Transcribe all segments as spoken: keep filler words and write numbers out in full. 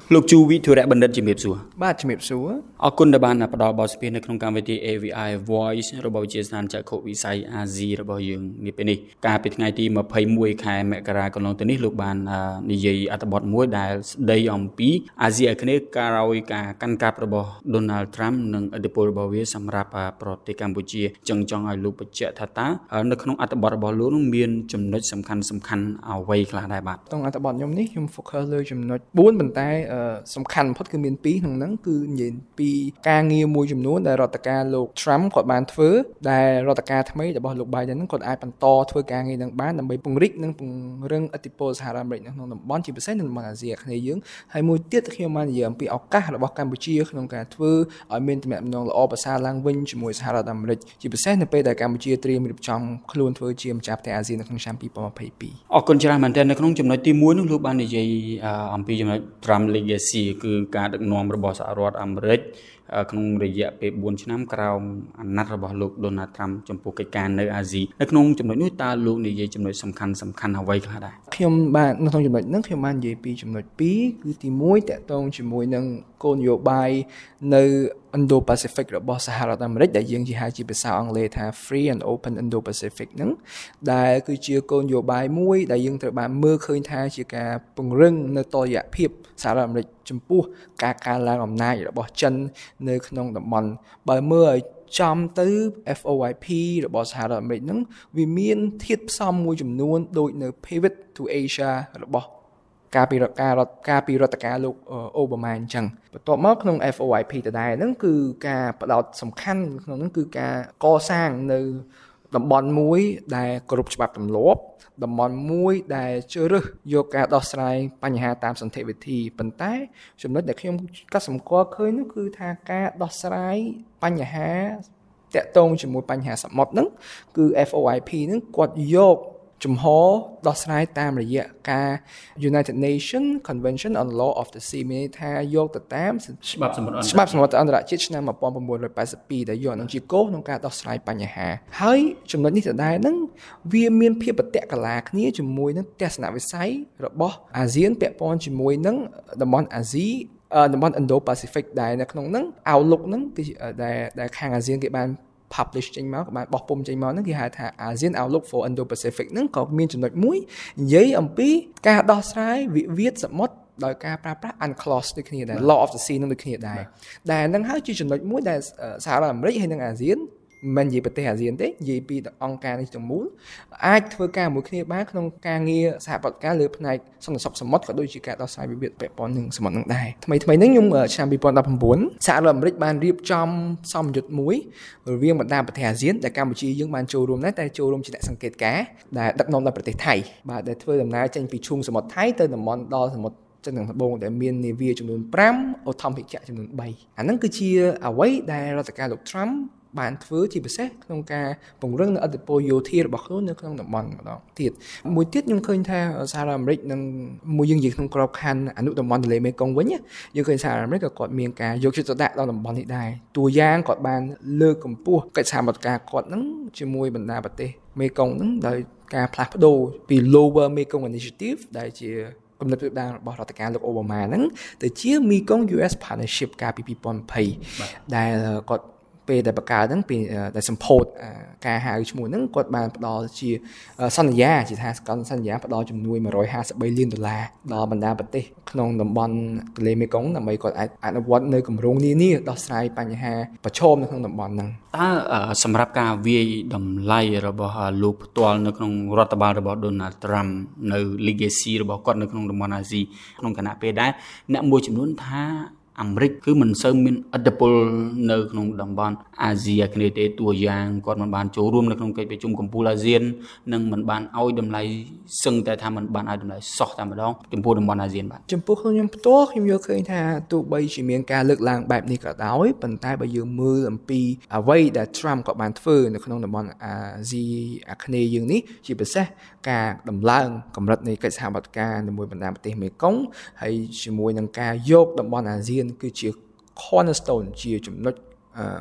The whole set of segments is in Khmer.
លោកជួវិធុរៈបណ្ឌិតជំរាបសួរបាទជំរាបសួរអរគុណដែលបានផ្ដល់បទសម្ភាសន៍នៅក្នុងកម្មវិធី A V I Voice របស់វិទ្យាស្ថានចក្ខុវិស័យអាស៊ីរបស់យើងនាពេលនេះកាលពីថ្ងៃទីยี่สิบเอ็ดខែមករាកន្លងទៅនេះលោកបាននិយាយអត្ថបទមួយដែលស្ដីអំពីអាស៊ីអាគ្នេយ៍ក្រោយការកាន់កាប់របស់ Donald Trump និងឥទ្ធិពលរបស់វាសម្រាប់ប្រទេសកម្ពុជាចឹងចង់ឲ្យលោកបញ្ជាក់ថាតើនៅក្នុងអត្ថបទរបស់លោកនោះមានចំណុចសំខាន់សំខាន់អ្វីខ្លះដែរបាទក្នុងអត្ថបទខ្ញុំនេះខ្ញុំ focus លើចំណុចbốnប៉ុន្តែសំខាន់បំផុតគឺមានពីរក្នុងហ្នឹងគឺនិយាយពីការងារមួយចំនួនដែលរដ្ឋការលោក Trump គាត់បានធ្វើដែលរដ្ឋការថ្មីរបស់លោក Biden ហ្នឹងគាត់អាចបន្តធ្វើការងារនឹងបានដើម្បីពង្រីកនិងពង្រឹងឥទ្ធិពលសហរដ្ឋអាមេរិកនៅក្នុងតំបន់ជាពិសេសនៅតំបន់អាស៊ីអាគ្នេយ៍យើងហើយមួយទៀតខ្ញុំបាននិយាយអំពីឱកាសរបស់កម្ពុជាក្នុងការធ្វើឲ្យមានទំនាក់ទំនងល្អប្រសើរឡើងវិញជាមួយសហរដ្ឋអាមេរិកជាពិសេសនៅពេលដែលកម្ពុជាត្រៀមរៀបចំខ្លួនធ្វើជាម្ចាស់ផ្ទះអាស៊ាននៅក្នុងឆ្នាំยี่สิบยี่สิบสองអរគុណច្រើនមែនទែននៅក្នុងចំណុចទីមួយនោះលោកបាននិយាយអំពីចំណុច Trump Legacy គឺការដឹកនាំរបស់សហរដ្ឋអាមេរិកក្នុងរយៈពេលbốnឆ្នាំក្រោមអាណត្តិរបស់លោក Donald Trump ចំពោះកិច្ចការនៅអាស៊ីនៅក្នុងចំណុចនេះតើលោកនិយាយចំណុចសំខាន់សំខាន់អ្វីខ្លះដែរខ្ញុំបាទនៅក្នុងចំណុចហ្នឹងខ្ញុំបាននិយាយពីចំណុចពីរគឺទីមួយតកតងជាមួយនឹងគោលនយោបាយនៅ Indo-Pacific របស់សហរដ្ឋអាមេរិកដែលយើងជាហៅជាភាសាអង់គ្លេសថា Free and Open Indo-Pacific ហ្នឹងដែលគឺជាគោលនយោបាយមួយដែលយើងត្រូវបានមើលឃើញថាជាការពង្រឹងនៅតុល្យភាពសហរដ្ឋអាមេរិកចំពោះការកើនឡើងអំណាចរបស់ចិននៅក្នុងតំបន់បើមើលឲ្យចំទៅ F O I P របស់សហរដ្ឋអាមេរិកហ្នឹងវាមានធាតុផ្សំមួយចំនួនដូចនៅ Pivot to Asia របស់ការពីរដ្ឋការរដ្ឋការពីរដ្ឋការលោកអូបាម៉ាអញ្ចឹងបន្ទាប់មកក្នុង F O I P ដដែលហ្នឹងគឺការផ្ដោតសំខាន់ក្នុងហ្នឹងគឺការកសាងនៅតំបន់មួយដែលគោរពច្បាប់ទម្លាប់តំបន់មួយដែលជ្រើសរើសយកការដោះស្រាយបញ្ហាតាមសន្ធិវិធីប៉ុន្តែចំណុចដែលខ្ញុំកត់សម្គាល់ឃើញនោះគឺថាការដោះស្រាយបញ្ហាតាក់ទងជាមួយបញ្ហាសមុទ្រហ្នឹងគឺ F O I P ហ្នឹងគាត់យកជំហរដោះស្រាយតាមរយៈការ United Nations Convention on Law of the Sea មានថាយកទៅតាមច្បាប់សមុទ្រច្បាប់សមុទ្រអន្តរជាតិឆ្នាំnineteen eighty-twoដែលយកនឹងជាគោលក្នុងការដោះស្រាយបញ្ហាហើយចំណុចនេះដដែលហ្នឹងវាមានភាពប្រតិកលាគ្នាជាមួយនឹងទស្សនវិស័យរបស់អាស៊ានពាក់ព័ន្ធជាមួយនឹងតំបន់អាស៊ីតំបន់ Indo-Pacific ដែលនៅក្នុងហ្នឹង outlook ហ្នឹងគឺដែលដែលខាងអាស៊ានគេបានpublish ចេញមកក៏បានបោះពុម្ពចេញមកហ្នឹងគេហៅថា ASEAN Outlook for Indo-Pacific ហ្នឹងក៏មានចំណុចមួយនិយាយអំពីការដោះស្រាយវិវាទសមុទ្រដោយការប្រើប្រាស់ UNCLOS ដូចគ្នាដែរ Law of the Sea នឹងដូចគ្នាដែរដែលហ្នឹងហើយជាចំណុចមួយដែលសហរដ្ឋអាមេរិកហើយនិងអាស៊ានមិននិយាយប្រទេសអាស៊ានទេនិយាយពីអង្គការនេះទាំងមូលអាចធ្វើការមួយគ្នាបានក្នុងការងារសហប្រតិការលើផ្នែកសន្តិសុខសមុទ្រក៏ដូចជាការដោះស្រាយវិវាទពាក់ព័ន្ធនឹងសមុទ្រនឹងដែរថ្មីថ្មីនេះខ្ញុំឆ្នាំtwenty nineteenសហរដ្ឋអាមេរិកបានរៀបចំសម្ពយុទ្ធមួយរវាងបណ្ដាប្រទេសអាស៊ានដែលកម្ពុជាយើងបានចូលរួមដែរតែចូលរួមជាអ្នកសង្កេតការណ៍ដែលដឹកនាំដោយប្រទេសថៃបាទដែលធ្វើដំណើរចេញពីឈូងសមុទ្រថៃទៅតំបន់ដល់សមុទ្រចិនខាងត្បូងដែលមាននាវាចំនួនfiveអូថំភិជាចំនួនthreeអាហ្នឹងគឺជាអ្វីដែលរដ្ឋការលោក Trumpបានធ្វើជាពិសេសក្នុងការពង្រឹងនៅឥទ្ធិពលយោធារបស់ខ្លួននៅក្នុងតំបន់ម្ដងទៀតមួយទៀតខ្ញុំឃើញថាសហរដ្ឋអាមេរិកនឹងមួយយើងនិយាយក្នុងក្របខ័ណ្ឌអនុតំបន់ទន្លេមេគង្គវិញយើងឃើញសហរដ្ឋអាមេរិកក៏គាត់មានការយកចិត្តទុកដាក់ដល់តំបន់នេះដែរតួយ៉ាងគាត់បានលើកកម្ពស់កិច្ចសហប្រតិការគាត់នឹងជាមួយបណ្ដាប្រទេសមេគង្គនឹងដោយការផ្លាស់ប្ដូរពី Lower Mekong Initiative ដែលជាគំនិតផ្ដាល់របស់រដ្ឋការលោកអូបាម៉ាហ្នឹងទៅជា Mekong U S Partnership កាលពីtwenty twentyដែលគាត់ពេលដែលបង្កើតហ្នឹងពីដែលសម្ពោធការហៅឈ្មោះហ្នឹងគាត់បានផ្ដល់ជាសន្យាជាថាសន្យាផ្ដល់ជំនួយone hundred fifty-threeលានដុល្លារដល់បណ្ដាប្រទេសក្នុងតំបន់ទន្លេមេគង្គដើម្បីគាត់អាចអនុវត្តនៅគម្រោងនានាដោះស្រាយបញ្ហាប្រឈមនៅក្នុងតំបន់ហ្នឹងតើសម្រាប់ការវាយតម្លៃរបស់លោកផ្ទាល់នៅក្នុងរដ្ឋបាលរបស់ Donald Trump នៅ legacy របស់គាត់នៅក្នុងតំបន់អាស៊ីក្នុងគណៈពេលដែរអ្នកមួយចំនួនថាអាមេរិកគឺមិនសូវមានឥទ្ធិពលនៅក្នុងតំបន់អាស៊ីអាគ្នេយ៍ទេតួយ៉ាងគាត់មិនបានចូលរួមនៅក្នុងកិច្ចប្រជុំកំពូលអាស៊ាននិងមិនបានឲ្យតម្លៃសឹងតែថាមិនបានឲ្យតម្លៃសោះតែម្ដងចំពោះតំបន់អាស៊ានបាទចំពោះខ្ញុំផ្ទាល់ខ្ញុំយល់ឃើញថាទោះបីជាមានការលើកឡើងបែបនេះក៏ដោយប៉ុន្តែបើយើងមើលអំពីអ្វីដែល Trump ក៏បានធ្វើនៅក្នុងតំបន់អាស៊ីអាគ្នេយ៍យើងនេះជាពិសេសការដំឡើងកម្រិតនៃកិច្ចសហប្រតិការជាមួយបណ្ដាប្រទេសមេគង្គហើយជាមួយនឹងការយកតំបន់អាស៊ានគឺជា cornerstone ជាចំណុច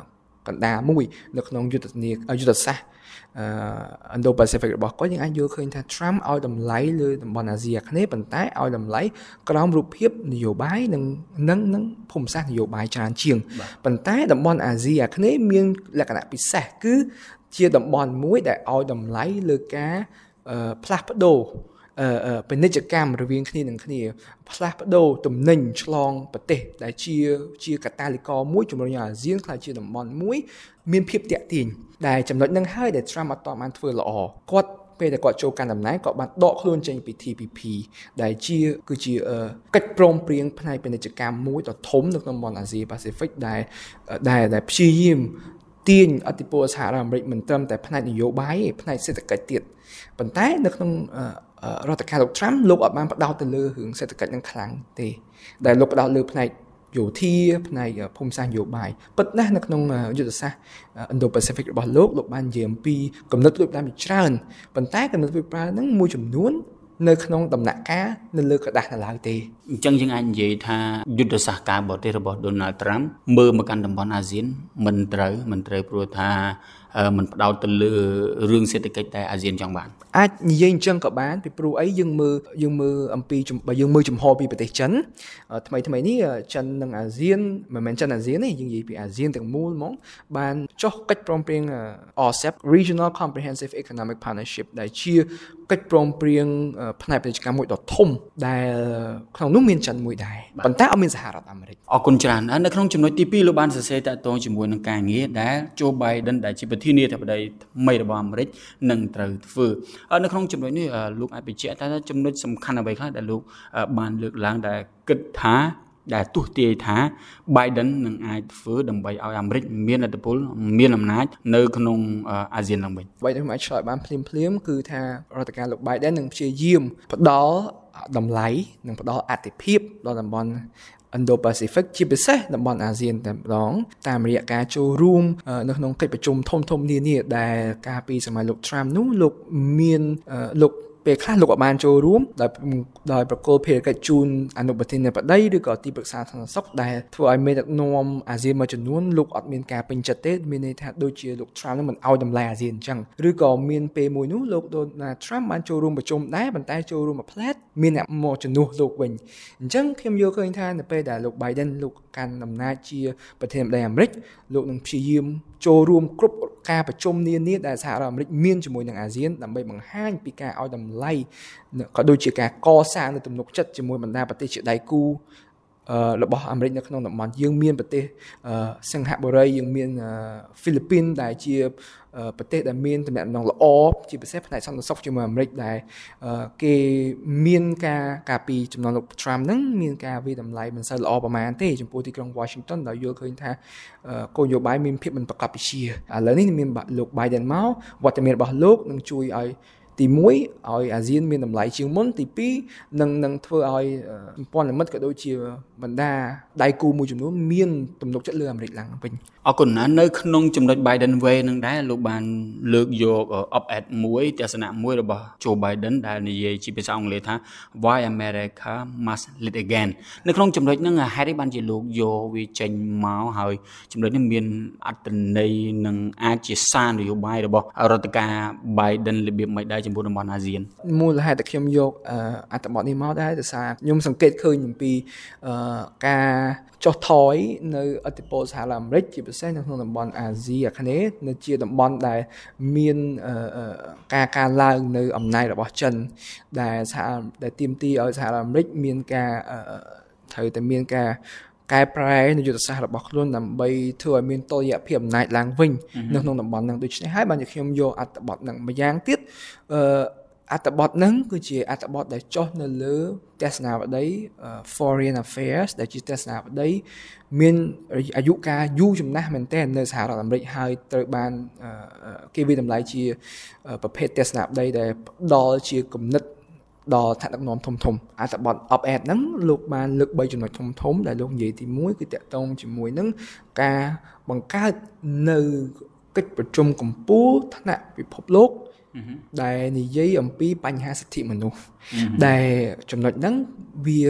កណ្ដាលមួយនៅក្នុងយុទ្ធនាយុទ្ធសាស្ត្រអឺ Indo-Pacific របស់គាត់យើងអាចយល់ឃើញថា Trump ឲ្យតម្លៃលើតំបន់អាស៊ីអាគ្នេយ៍ប៉ុន្តែឲ្យតម្លៃក្រោមរូបភាពនយោបាយនិងនិងនឹងភូមិសាស្ត្រនយោបាយច្រើនជាងប៉ុន្តែតំបន់អាស៊ីអាគ្នេយ៍មានលក្ខណៈពិសេសគឺជាតំបន់មួយដែលឲ្យតម្លៃលើការផ្លាស់ប្ដូរអឺពាណិជ្ជកម្មរវាងគ្នានឹងគ្នាផ្លាស់ប្ដូរទំនិញឆ្លងប្រទេសដែលជាជាកាតាលីករមួយជំរុញឲ្យអាស៊ានក្លាយជាតំបន់មួយមានភាពតាក់ទាញដែលចំណុចហ្នឹងហើយដែល Trump អត់បានធ្វើល្អគាត់ពេលដែលគាត់ចូលកាន់តំណែងគាត់បានដកខ្លួនចេញពី T P P ដែលជាគឺជាកិច្ចព្រមព្រៀងផ្នែកពាណិជ្ជកម្មមួយដ៏ធំនៅក្នុងតំបន់អាស៊ីប៉ាស៊ីហ្វិកដែលដែលដែលព្យាយាមទាញឥទ្ធិពលសហរដ្ឋអាមេរិកមិនត្រឹមតែផ្នែកនយោបាយទេផ្នែកសេដ្ឋកិច្ចទៀតប៉ុន្តែនៅក្នុងរដ្ឋកាលលោក Trump លោកអត់បានផ្ដោតទៅលើរឿងសេដ្ឋកិច្ចនឹងខ្លាំងទេដែលលោកផ្ដោតលើផ្នែកយោធាផ្នែកភូមិសាស្ត្រនយោបាយពិតណាស់នៅក្នុងយុទ្ធសាស្ត្រ Indo-Pacific របស់លោកលោកបាននិយាយអំពីគំនិតផ្ដួចផ្ដើមជាច្រើនប៉ុន្តែគំនិតផ្ដួចផ្ដើមហ្នឹងមួយចំនួននៅក្នុងដំណាក់កាលនៅលើក្រដាស់នៅឡើយទេអញ្ចឹងយើងអាចនិយាយថាយុទ្ធសាស្ត្រការបរទេសរបស់ Donald Trump មើលមកកាន់តំបន់អាស៊ានមិនត្រូវមិនត្រូវព្រោះថាមិនផ្ដោតទៅលើរឿងសេដ្ឋកិច្ចតែអាស៊ានចង់បានអាចនិយាយអញ្ចឹងក៏បានពីព្រោះអីយើងមើលយើងមើលអំពីបើយើងមើលចំហពីប្រទេសចិនថ្មីថ្មីនេះចិននិងអាស៊ានមិនមែនចិនអាស៊ានទេយើងនិយាយពីអាស៊ានទាំងមូលហ្មងបានចុះកិច្ចព្រមព្រៀង R C E P Regional Comprehensive Economic Partnership ដែលជាកិច្ចព្រមព្រៀងផ្នែកពាណិជ្ជកម្មមួយដ៏ធំដែលក្នុងនោះមានចិនមួយដែរប៉ុន្តែអត់មានសហរដ្ឋអាមេរិកអរគុណច្រើននៅក្នុងចំណុចទីពីរលោកបានសរសេរតាក់ទងជាមួយនឹងការងារដែល Joe Biden ដែលជាប្រធានាធិបតីថ្មីរបស់អាមេរិកនឹងត្រូវធ្វើនៅក្នុងចំណុចនេះលោកអាចបញ្ជាក់ថាចំណុចសំខាន់អ្វីខ្លះដែលលោកបានលើកឡើងដែលគិតថាដែលទស្សទាយថា Biden នឹងអាចធ្វើដើម្បីឲ្យអាមេរិកមានឥទ្ធិពលមានអំណាចនៅក្នុងអាស៊ានឡើងវិញអ្វីដែលខ្ញុំអាចឆ្លើយបានភ្លាមភ្លាមគឺថារដ្ឋការលោក Biden នឹងព្យាយាមផ្ដល់តម្លៃនិងផ្ដល់អាទិភាពដល់តំបន់ Indo-Pacific ជាពិសេសតំបន់អាស៊ានតែម្ដងតាមរយៈការចូលរួមនៅក្នុងកិច្ចប្រជុំធំធំនានាដែលកាលពីសម័យលោក Trump នោះលោកមានលោកពេលខ្លះលោកក៏បានចូលរួមដោយដោយប្រកល់ភារកិច្ចជូនអនុប្រធានាបតីឬក៏ទីប្រឹក្សាសន្តិសុខដែលធ្វើឲ្យមេដឹកនាំអាស៊ានមួយចំនួនលោកអត់មានការពេញចិត្តទេមានន័យថាដូចជាលោក Trump នឹងមិនឲ្យតម្លៃអាស៊ានអញ្ចឹងឬក៏មានពេលមួយនោះលោក Donald Trump បានចូលរួមប្រជុំដែរប៉ុន្តែចូលរួមមួយផ្លែតមានអ្នកមកជំនួសលោកវិញអញ្ចឹងខ្ញុំយល់ឃើញថានៅពេលដែលលោក Biden លោកកាន់អំណាចជាប្រធានាធិបតីអាមេរិកលោកនឹងព្យាយាមចូលរួមគ្រប់ការប្រជុំនានាដែលសហរដ្ឋអាមេរិកមានជាមួយនឹងអាស៊ានដើម្បីបង្ហាញពីការឲ្យតម្លៃក៏ដូចជាការកសាងនូវទំនុកចិត្តជាមួយបណ្ដាប្រទេសជាដៃគូរបស់អាមេរិកនៅក្នុងតំបន់យើងមានប្រទេសសិង្ហបុរីយើងមានហ្វីលីពីនដែលជាប្រទេសដែលមានទំនាក់ទំនងល្អជាពិសេសផ្នែកសន្តិសុខជាមួយអាមេរិកដែលគេមានការការពីចំនួនលោក Trump ហ្នឹងមានការវិតម្លៃមិនសូវល្អប្រហែលទេចំពោះទីក្រុង Washington ដែលយល់ឃើញថាគោលនយោបាយមានភាពមិនប្រកបវិជ្ជាឥឡូវនេះមានលោក Biden មកវត្តមានរបស់លោកនឹងជួយឲ្យទីមួយឲ្យអាស៊ានមានតម្លៃជាងមុនទីពីរនឹងនឹងធ្វើឲ្យសម្ព័ន្ធមិត្តក៏ដូចជាបណ្ដាដៃគូមួយចំនួនមានទំនុកចិត្តលើអាមេរិកឡើងវិញអរគុណណាស់នៅក្នុងចំណុច Biden way នឹងដែរលោកបានលើកយក op-ed មួយទស្សនៈមួយរបស់ Joe Biden ដែលនិយាយជាភាសាអង់គ្លេសថា Why America Must Lead Again នៅក្នុងចំណុចហ្នឹងហេតុអីបានជាលោកយកវាចេញមកហើយចំណុចនេះមានអត្ថន័យនិងអាចជាសារនយោបាយរបស់រដ្ឋការ Biden របៀបមិនដែរចំពោះតំបន់អាស៊ានមូលហេតុដែលខ្ញុំយកអត្ថបទនេះមកដែរដោយសារខ្ញុំសង្កេតឃើញអំពីការចុះថយនៅឥទ្ធិពលសហរដ្ឋអាមេរិកជាពិសេសនៅក្នុងតំបន់អាស៊ីអាគ្នេយ៍នៅជាតំបន់ដែលមានការកើនឡើងនៅអំណាចរបស់ចិនដែលសហដែលទាមទារឲ្យសហរដ្ឋអាមេរិកមានការត្រូវតែមានការកែប្រែនយោបាយសាស្ត្ររបស់ខ្លួនដើម្បីធ្វើឲ្យមានតុល្យភាពអំណាចឡើងវិញនៅក្នុងតំបន់ហ្នឹងដូច្នេះហើយបានជាខ្ញុំយកអត្ថបទហ្នឹងម្យ៉ាងទៀតអឺអត្ថបទហ្នឹងគឺជាអត្ថបទដែលចុះនៅលើទស្សនាវដ្តី Foreign Affairs ដែលជាទស្សនាវដ្តីមានអាយុកាលយូរចំណាស់មែនទែននៅសហរដ្ឋអាមេរិកហើយត្រូវបានគេវិតម្លៃជាប្រភេទទស្សនាវដ្តីដែលផ្ដល់ជាគំនិតដល់ថ្នាក់ដឹកនាំធំធំអត្ថបទ op-ed ហ្នឹងលោកបានលើកបីចំណុចធំធំដែលលោកនិយាយទីមួយគឺតាក់ទងជាមួយនឹងការបង្កើតនៅកិច្ចប្រជុំកំពូលថ្នាក់ពិភពលោកដែលនិយាយអំពីបញ្ហាសិទ្ធិមនុស្សដែលចំណុចហ្នឹងវា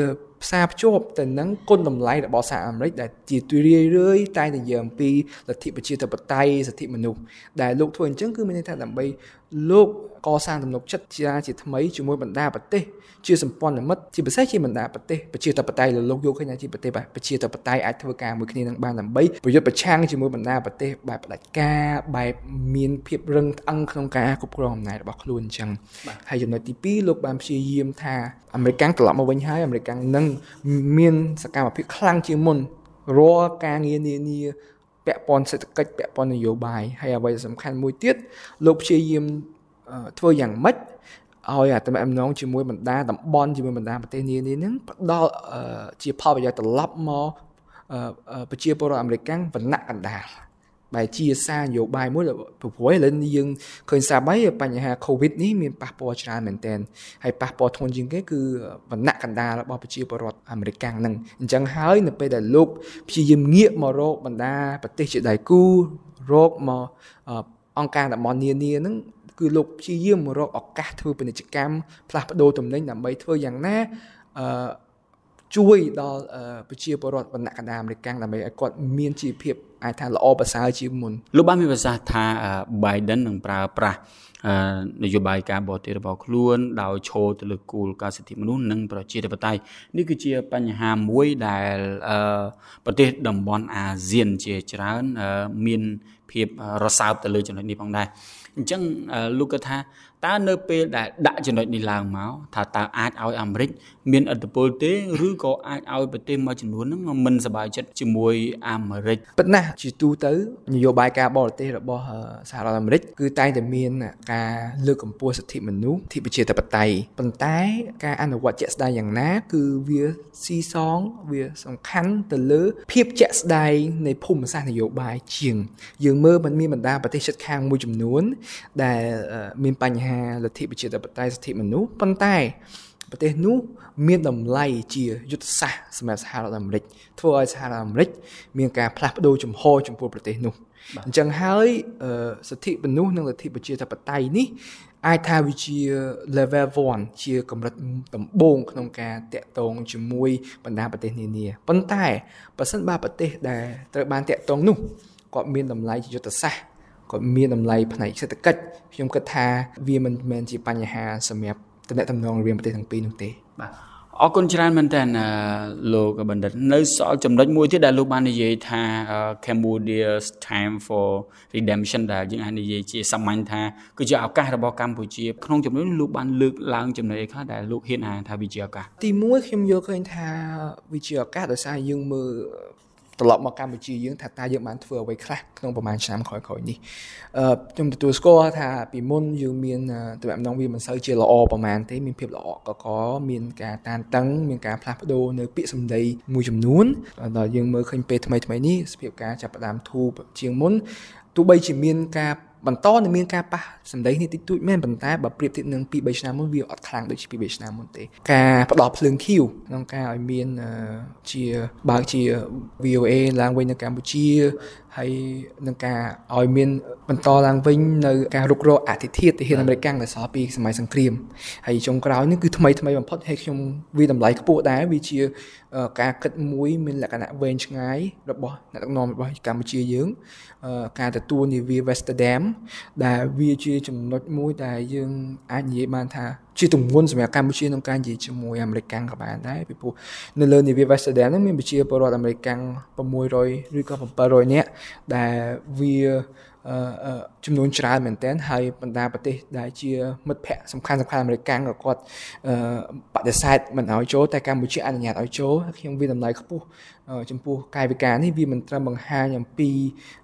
ផ្សារភ្ជាប់ទៅនឹងគុណតម្លៃរបស់សហរដ្ឋអាមេរិកដែលជាទូរឿយរឿយតែនិយាយអំពីលទ្ធិប្រជាធិបតេយ្យសិទ្ធិមនុស្សដែលលោកធ្វើអញ្ចឹងគឺមានន័យថាដើម្បីលោកកសាងទំនុកចិត្តជាជាថ្មីជាមួយបណ្ដាប្រទេសជាសម្ព័ន្ធមិត្តជាពិសេសជាបណ្ដាប្រទេសប្រជាធិបតេយ្យលោកយកឃើញថាជាប្រទេសប្រជាធិបតេយ្យអាចធ្វើការមួយគ្នានឹងបានដើម្បីប្រយុទ្ធប្រឆាំងជាមួយបណ្ដាប្រទេសបែបផ្ដាច់ការបែបមានភាពរឹងត្អឹងក្នុងការគ្រប់គ្រងអំណាចរបស់ខ្លួនអញ្ចឹងហើយចំណុចទីពីរលោកបានព្យាយាមថាអាមេរិកត្រឡប់មកវិញហើយអាមេរិកនឹងមានសកម្មភាពខ្លាំងជាងមុនរាល់ការងារនានាពាក់ព័ន្ធសេដ្ឋកិច្ចពាក់ព័ន្ធនយោបាយហើយអ្វីដែលសំខាន់មួយទៀតលោកព្យាយាមធ្វើយ៉ាងម៉េចឲ្យអាតំណងជាមួយបណ្ដាតំបន់ជាមួយបណ្ដាប្រទេសនានាហ្នឹងផ្ដល់ជាផលប្រយោជន៍ត្រឡប់មកប្រជាពលរដ្ឋអាមេរិកវណ្ណៈកណ្ដាលបែរជាសារនយោបាយមួយព្រោះឥឡូវយើងឃើញសាបាយបញ្ហា COVID នេះមានប៉ះពាល់ច្រើនមែនទែនហើយប៉ះពាល់ធ្ងន់ជាងគេគឺវណ្ណៈកណ្ដាលរបស់ប្រជាពលរដ្ឋអាមេរិកហ្នឹងអញ្ចឹងហើយនៅពេលដែលលោកព្យាយាមងាកមករកបណ្ដាប្រទេសជាដៃគូរកមកអង្គការតំបន់នានាហ្នឹងគឺលោកព្យាយាមរកឱកាសធ្វើពាណិជ្ជកម្មផ្លាស់ប្ដូរទំនិញដើម្បីធ្វើយ៉ាងណាអឺជួយដល់ប្រជាពលរដ្ឋវណ្ណៈកណ្ដាលអាមេរិកដើម្បីឲ្យគាត់មានជីវភាពអាចថាល្អប្រសើរជាងមុនលោកបានមានប្រសាសន៍ថា Biden នឹងប្រើប្រាស់នយោបាយការបរទេសរបស់ខ្លួនដោយឈរទៅលើគោលការណ៍សិទ្ធិមនុស្សនិងប្រជាធិបតេយ្យនេះគឺជាបញ្ហាមួយដែលប្រទេសតំបន់អាស៊ានជាច្រើនមានភាពរសើបទៅលើចំណុចនេះផងដែរអញ្ចឹងលោកគាត់ថាតើនៅពេលដែលដាក់ចំណុចនេះឡើងមកថាតើអាចឲ្យអាមេរិកមានឥទ្ធិពលទេឬក៏អាចឲ្យប្រទេសមួយចំនួនហ្នឹងមិនសប្បាយចិត្តជាមួយអាមេរិកប៉ុន្តែជាទូទៅនយោបាយការបរទេសរបស់សហរដ្ឋអាមេរិកគឺតែងតែមានការលើកកម្ពស់សិទ្ធិមនុស្សសិទ្ធិប្រជាធិបតេយ្យប៉ុន្តែការអនុវត្តជាក់ស្ដែងយ៉ាងណាគឺវាស៊ីសងវាសំខាន់ទៅលើភាពជាក់ស្ដែងនៃភូមិសាស្ត្រនយោបាយជាងយើងមើលមិនមានបណ្ដាប្រទេសជិតខាងមួយចំនួនដែលមានបញ្ហាលទ្ធិប្រជាធិបតេយ្យសិទ្ធិមនុស្សប៉ុន្តែប្រទេសនោះមានតម្លៃជាយុទ្ធសាស្ត្រសម្រាប់សហរដ្ឋអាមេរិកធ្វើឲ្យសហរដ្ឋអាមេរិកមានការផ្លាស់ប្ដូរជំហរចំពោះប្រទេសនោះអញ្ចឹងហើយសិទ្ធិមនុស្សនិងលទ្ធិប្រជាធិបតេយ្យនេះអាចថាវាជា level one ជាកម្រិតដំបូងក្នុងការតាក់ទងជាមួយបណ្ដាប្រទេសនានាប៉ុន្តែបើសិនបើប្រទេសដែលត្រូវបានតាក់ទងនោះគាត់មានតម្លៃជាយុទ្ធសាស្ត្រគាត់មានតម្លៃផ្នែកសេដ្ឋកិច្ចខ្ញុំគិតថាវាមិនមែនជាបញ្ហាសម្រាប់ទំនាក់ទំនងរវាងប្រទេសទាំងពីរនោះទេបាទអរគុណច្រើនមែនតើលោកបណ្ឌិតនៅសល់ចំណុចមួយទៀតដែលលោកបាននិយាយថា Cambodia's time for redemption ដែលយើងអាចនិយាយជាសាមញ្ញថាគឺជាឱកាសរបស់កម្ពុជាក្នុងចំណុចនេះលោកបានលើកឡើងចំណុចអីខ្លះដែលលោកហ៊ានអានថាវាជាឱកាសទីមួយខ្ញុំយល់ឃើញថាវាជាឱកាសដោយសារយើងមើលត្រឡប់មកកម្ពុជាយើងថាតើយើងបានធ្វើអ្វីខ្លះក្នុងប្រហែលឆ្នាំក្រោយៗនេះអឺខ្ញុំទទួលស្គាល់ថាពីមុនយើងមានទំនាក់ទំនងវាមិនសូវជាល្អប្រហែលទេមានភាពល្អកកមានការតានតឹងមានការផ្លាស់ប្ដូរនៅពាក្យសម្ដីមួយចំនួនដល់យើងមើលឃើញពេលថ្មីៗនេះសភាពការចាប់ផ្ដើមធូរជាងមុនទោះបីជាមានការបន្តនៅមានការប៉ះសម្ដីនេះតិចតួចមែនប៉ុន្តែបើប្រៀបធៀបនឹងពីរបីឆ្នាំមុនវាអត់ខ្លាំងដូចជាពីរបីឆ្នាំមុនទេការផ្ដោតភ្លើងឃីវក្នុងការឲ្យមានជាបើកជា វី អូ เอ ឡើងវិញនៅកម្ពុជាហើយនឹងការឲ្យមានបន្តឡើងវិញនៅការរុករកអធិធិទាហានអាមេរិកដែលសល់ពីសម័យសង្គ្រាមហើយចុងក្រោយនេះគឺថ្មីថ្មីបំផុតហើយខ្ញុំវាតម្លៃខ្ពស់ដែរវាជាការគិតមួយមានលក្ខណៈវែងឆ្ងាយរបស់អ្នកដឹកនាំរបស់កម្ពុជាយើងការទទួលនាវា Westerdam ដែលវាជាចំណុចមួយដែលយើងអាចនិយាយបានថាជាទម្ងន់សម្រាប់កម្ពុជាក្នុងការនិយាយជាមួយអាមេរិកក៏បានដែរពីព្រោះនៅលើនាវា Westerdam ហ្នឹងមានប្រជាពលរដ្ឋអាមេរិក៦រយឬក៏bảyរយនាក់ដែលវាចំនួនច្រើនមែនទែនហើយបណ្ដាប្រទេសដែលជាមិត្តភ័ក្តិសំខាន់សំខាន់អាមេរិកក៏គាត់បដិសេធមិនឲ្យចូលតែកម្ពុជាអនុញ្ញាតឲ្យចូលខ្ញុំវាតម្លៃខ្ពស់ចំពោះកាយវិការនេះវាមិនត្រឹមបង្ហាញអំពី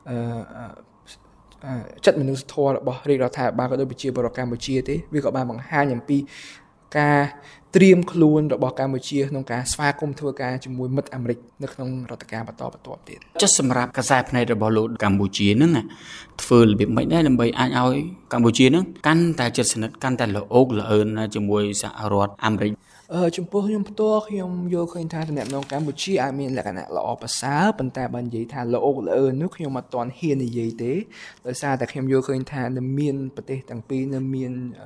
ចិត្តមនុស្សធម៌របស់រាជរដ្ឋាភិបាលក៏ដូចប្រជាពលរដ្ឋកម្ពុជាទេវាក៏បានបង្ហាញអំពីការត្រៀមខ្លួនរបស់កម្ពុជាក្នុងការស្វាគមន៍ធ្វើការជាមួយមិត្តអាមេរិកនៅក្នុងរដ្ឋការបន្តបន្ទាប់ទៀតចុះសម្រាប់កសែផ្នែករបស់លោកកម្ពុជាហ្នឹងធ្វើរបៀបម៉េចដែរដើម្បីអាចឲ្យកម្ពុជាហ្នឹងកាន់តែជិតស្និទ្ធកាន់តែល្អអូកល្អឿនជាមួយសហរដ្ឋអាមេរិកអឺចំពោះខ្ញុំផ្ទាល់ខ្ញុំយល់ឃើញថាតំណែងកម្ពុជាអាចមានលក្ខណៈល្អប្រសើរប៉ុន្តែបើនិយាយថាល្អល្អឿននោះខ្ញុំអត់ទាន់ហ៊ាននិយាយទេដោយសារតែខ្ញុំយល់ឃើញថានៅមានប្រទេសទាំងពីរនៅមាន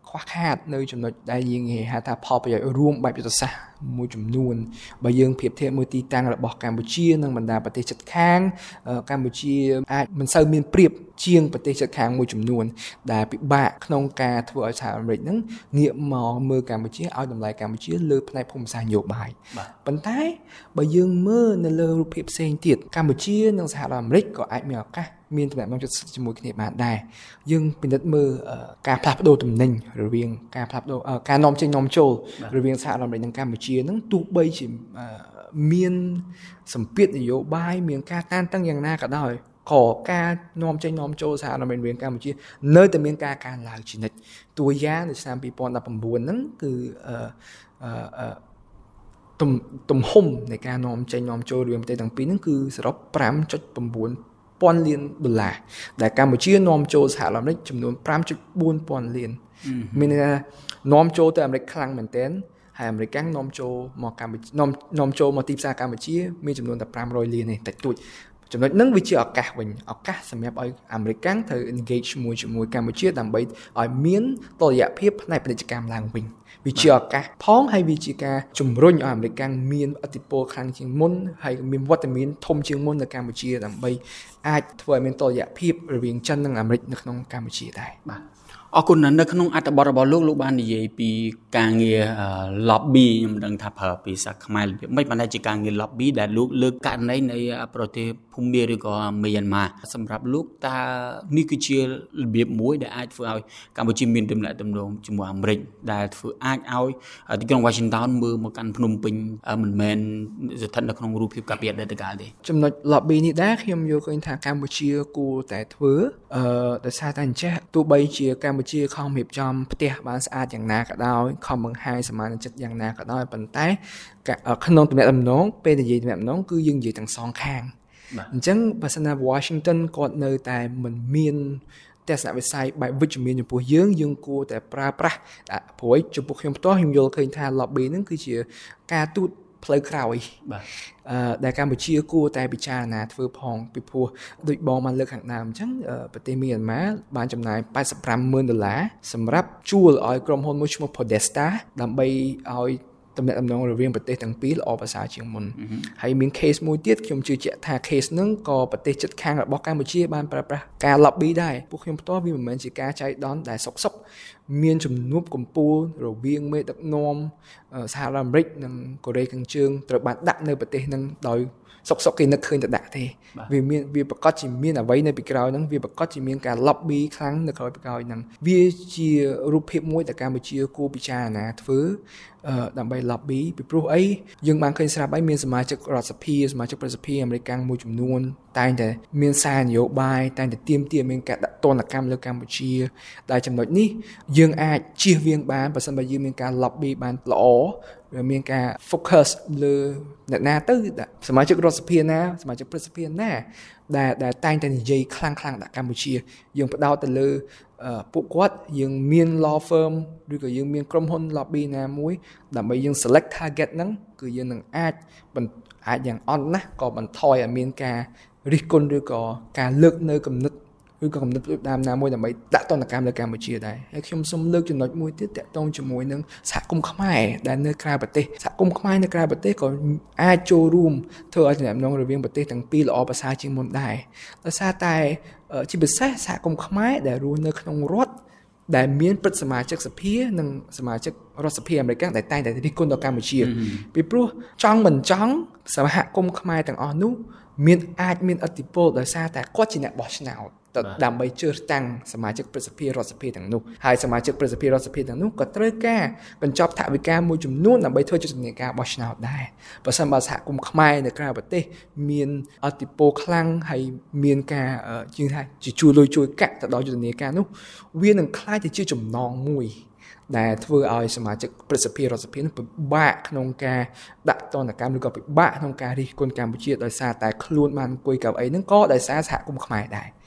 ខ្វះខាតនៅចំណុចដែលយើងនិយាយថាផលប្រយោជន៍រួមបែបយុទ្ធសាស្ត្រមួយចំនួនបើយើងប្រៀបធៀបមួយទីតាំងរបស់កម្ពុជានិងបណ្ដាប្រទេសជិតខាងកម្ពុជាអាចមិនសូវមានប្រៀបជាងប្រទេសជិតខាងមួយចំនួនដែលពិបាកក្នុងការធ្វើឲ្យសហរដ្ឋអាមេរិកហ្នឹងងាកមកមើលកម្ពុជាឲ្យតម្លៃកម្ពុជាលើផ្នែកភូមិសាស្ត្រនយោបាយប៉ុន្តែបើយើងមើលនៅលើរូបភាពផ្សេងទៀតកម្ពុជានិងសហរដ្ឋអាមេរិកក៏អាចមានឱកាសមានទំនាក់ទំនងជាមួយគ្នាបានដែរយើងពិនិត្យមើលការផ្លាស់ប្ដូរទំនិញរវាងការផ្លាស់ប្ដូរការនាំចេញនាំចូលរវាងសហរដ្ឋអាមេរិកនិងកម្ពុជាហ្នឹងទោះបីជាមានសម្ពាធនយោបាយមានការតានតឹងយ៉ាងណាក៏ដោយក៏ការនាំចេញនាំចូលសហរដ្ឋអាមេរិកកម្ពុជានៅតែមានការកើនឡើងជានិច្ចតួយ៉ាងនៅឆ្នាំពីរពាន់ដប់ប្រាំបួនហ្នឹងគឺអឺអឺទំទំហំនៃការនាំចេញនាំចូលរវាងប្រទេសទាំងពីរហ្នឹងគឺសរុប five point nineពាន់លានដុល្លារដែលកម្ពុជានាំចូលសហរដ្ឋអាមេរិកចំនួន five point fourពាន់លានមានន័យថានាំចូលទៅអាមេរិកខ្លាំងមែនទែនហើយអាមេរិកនាំចូលមកកម្ពុជានាំនាំចូលមកទីផ្សារកម្ពុជាមានចំនួនតែfive hundredលានទេតិចតួចចំណុចហ្នឹងវាជាឱកាសវិញឱកាសសម្រាប់ឲ្យអាមេរិកត្រូវ engage ជាមួយជាមួយកម្ពុជាដើម្បីឲ្យមានតុល្យភាពផ្នែកពាណិជ្ជកម្មឡើងវិញវាជាឱកាសផងហើយវាជាការជំរុញឲ្យអាមេរិកមានឥទ្ធិពលខ្លាំងជាងមុនហើយមានវត្តមានធំជាងមុននៅកម្ពុជាដើម្បីអាចធ្វើឲ្យមានតុល្យភាពរវាងចិននិងអាមេរិកនៅក្នុងកម្ពុជាដែរបាទអរគុណនៅក្នុងអត្ថបទរបស់លោកលោកបាននិយាយពីការងារ lobby ខ្ញុំមិនដឹងថាប្រើភាសាខ្មែររបៀបម៉េចប៉ុន្តែជាការងារ lobby ដែលលោកលើកករណីនៃប្រទេសភូមាឬក៏មីយ៉ាន់ម៉ាសម្រាប់លោកតើនេះគឺជារបៀបមួយដែលអាចធ្វើឲ្យកម្ពុជាមានទំនាក់ទំនងជាមួយអាមេរិកដែលធ្វើអាចឲ្យទីក្រុង Washington មើលមកកាន់ភ្នំពេញមិនមែនស្ថិតនៅក្នុងរូបភាពកាពីអតីតកាលទេចំណុច lobby នេះដែរខ្ញុំយល់ឃើញថាកម្ពុជាគួរតែធ្វើអឺដោយសារតែអញ្ចឹងទោះបីជាកម្ពុជាខំរៀបចំផ្ទះបានស្អាតយ៉ាងណាក៏ដោយខំបង្ហាញសមានចិត្តយ៉ាងណាក៏ដោយប៉ុន្តែក្នុងទំនាក់ទំនងពេលនិយាយទំនាក់ទំនងគឺយើងនិយាយទាំងសងខាងអញ្ចឹងបើសិនណា Washington គាត់នៅតែមិនមានទស្សនវិស័យបែបវិជ្ជមានចំពោះយើងយើងគួរតែប្រើប្រាស់ព្រោះចំពោះខ្ញុំផ្ទាល់ខ្ញុំយល់ឃើញថា lobby ហ្នឹងគឺជាការទូតផ្លូវក្រោយបាទអឺដែលកម្ពុជាគួរតែពិចារណាធ្វើផងពីព្រោះដូចបងបានលើកខាងដើមអញ្ចឹងប្រទេសមីយ៉ាន់ម៉ាបានចំណាយeighty-five thousandដុល្លារសម្រាប់ជួលឲ្យក្រុមហ៊ុនមួយឈ្មោះ Podesta ដើម្បីឲ្យទំនាក់ទំនងរវាងប្រទេសទាំងពីរល្អប្រសើរជាងមុនហើយមាន case មួយទៀតខ្ញុំជឿជាក់ថា case ហ្នឹងក៏ប្រទេសជិតខាងរបស់កម្ពុជាបានប្រើប្រាស់ការ lobby ដែរពួកខ្ញុំផ្ទាល់វាមិនមែនជាការចៃដន្យដែលសុកសុកមានជំនួបកម្ពុជារវាងមេដឹកនាំសហរដ្ឋអាមេរិកនិងកូរ៉េខាងជើងត្រូវបានដាក់នៅប្រទេសហ្នឹងដោយសុកសុកគេនឹកឃើញទៅដាក់ទេវាមានវាប្រកាសជាមានអ្វីនៅពីក្រោយហ្នឹងវាប្រកាសជាមានការ lobby ខ្លាំងនៅក្រោយពីក្រោយហ្នឹងវាជារូបភាពមួយដែលកម្ពុជាគួរពិចារណាធ្វើដើម្បី lobby ពីព្រោះអីយើងបានឃើញស្រាប់ហើយមានសមាជិករដ្ឋសភាសមាជិកប្រសិទ្ធិអាមេរិកមួយចំនួនតែងតែមានសារនយោបាយតែងតែទាមទារមានការដាក់ទណ្ឌកម្មលើកម្ពុជាដែលចំណុចនេះយើងអាចជៀសវាងបានបើសិនបើយើងមានការ lobby បានល្អវាមានការ focus លើអ្នកណាទៅសមាជិករដ្ឋសភាណាសមាជិកប្រសិទ្ធិណាដែលដែលតែងតែនិយាយខ្លាំងខ្លាំងដាក់កម្ពុជាយើងផ្ដោតទៅលើពួកគាត់យើងមាន law firm ឬក៏យើងមានក្រុមហ៊ុន lobby ណាមួយដើម្បីយើង select target ហ្នឹងគឺយើងនឹងអាចអាចយ៉ាងអន់ណាស់ក៏បន្ថយឲ្យមានការរិះគន់ឬក៏ការលើកនៅគំនិតឬក៏គំនិតដើមណាមួយដើម្បីដាក់ទណ្ឌកម្មលើកម្ពុជាដែរហើយខ្ញុំសូមលើកចំណុចមួយទៀតតាក់ទងជាមួយនឹងសហគមន៍ខ្មែរដែលនៅក្រៅប្រទេសសហគមន៍ខ្មែរនៅក្រៅប្រទេសក៏អាចចូលរួមធ្វើឲ្យទំនាក់ទំនងរវាងប្រទេសទាំងពីរល្អប្រសើរជាងមុនដែរដោយសារតែជាពិសេសសហគមន៍ខ្មែរដែលរស់នៅក្នុងរដ្ឋដែលមានព្រឹទ្ធសមាជិកសភានិងសមាជិករដ្ឋសភាអាមេរិកដែលតែងតែរិះគន់ដល់កម្ពុជាពីព្រោះចង់មិនចង់សហគមន៍ខ្មែរទាំងអស់នោះមានអាចមានឥទ្ធិពលដោយសារតែគាត់ជាអ្នកបោះឆ្នោតដើម្បីជ្រើសតាំងសមាជិកប្រសិទ្ធិរដ្ឋសភាទាំងនោះហើយសមាជិកប្រសិទ្ធិរដ្ឋសភាទាំងនោះក៏ត្រូវការបញ្ចប់ថវិកាមួយចំនួនដើម្បីធ្វើយុទ្ធនាការបោះឆ្នោតដែរបើសិនបើសហគមន៍ខ្មែរនៅក្រៅប្រទេសមានឥទ្ធិពលខ្លាំងហើយមានការជាងថាជាជួយលុយជួយកាក់ទៅដល់យុទ្ធនាការនោះវានឹងคล้ายទៅជាចំណងមួយដែលធ្វើឲ្យសមាជិកប្រសិទ្ធិរដ្ឋសភាពិបាកក្នុងការដាក់ទណ្ឌកម្មឬក៏ពិបាកក្នុងការរិះគន់កម្ពុជាដោយសារតែខ្លួនបានអង្គុយកៅអីហ្នឹងក៏ដោយសារសហគមន៍ខ្មែរដែរ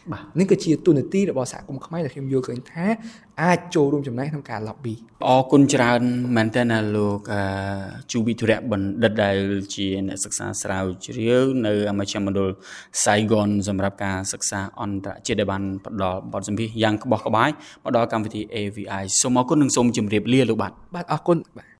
នេះគឺជាទូនាទីរបស់សហគមន៍ខ្មែរដែលខ្ញុំយល់ឃើញថាអាចចូលរួមចំណែកក្នុងការ lobby អរគុណច្រើនមែនទែនណាលោកជូវិធរៈបណ្ឌិតដែលជាអ្នកសិក្សាស្រាវជ្រាវនៅមជ្ឈមណ្ឌល Saigon សម្រាប់ការសិក្សាអន្តរជាតិដែលបានផ្ដល់បទសម្ភាសន៍យ៉ាងក្បោះក្បាយមកដល់កម្មវិធី เอ วี ไอ សូមអរគុណនិងសូមជម្រាបលាលោកបាទបាទអរគុណបាទ